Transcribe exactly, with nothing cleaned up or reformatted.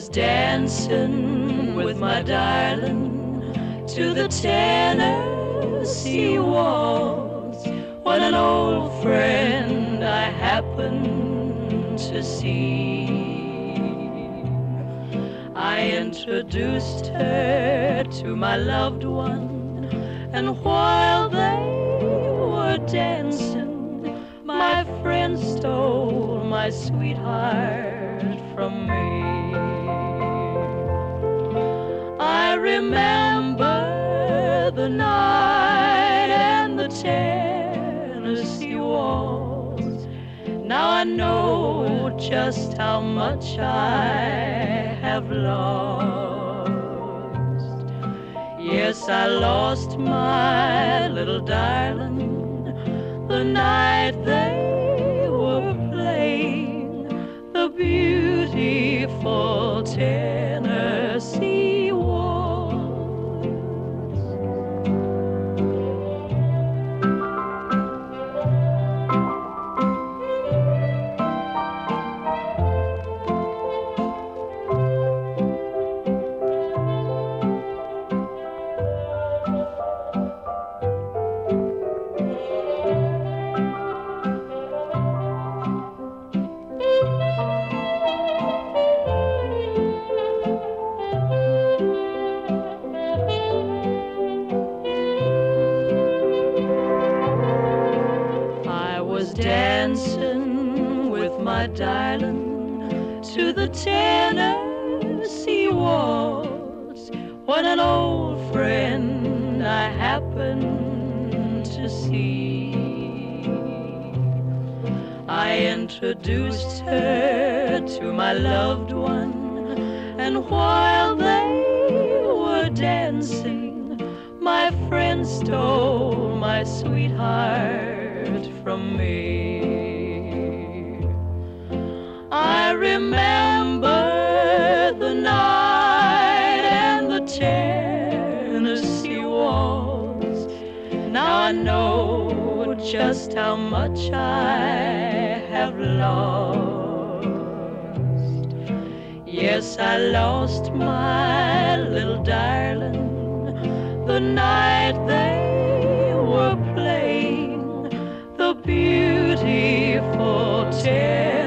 dancing with my darling to the Tennessee waltz when an old friend I happened to see. I introduced her to my loved one, and while they were dancing, my friend stole my sweetheart from me. I remember the night and the Tennessee waltz. Now I know just how much I have lost. Yes, I lost my little darling the night they were playing the beautiful Tennessee waltz. Dancing with my darling to the Tennessee waltz when an old friend I happened to see. I introduced her to my loved one, and while they were dancing, my friend stole my sweetheart from me. I remember the night and the Tennessee waltz. Now I know just how much I have lost. Yes, I lost my little darling the night they were playing the beautiful Tennessee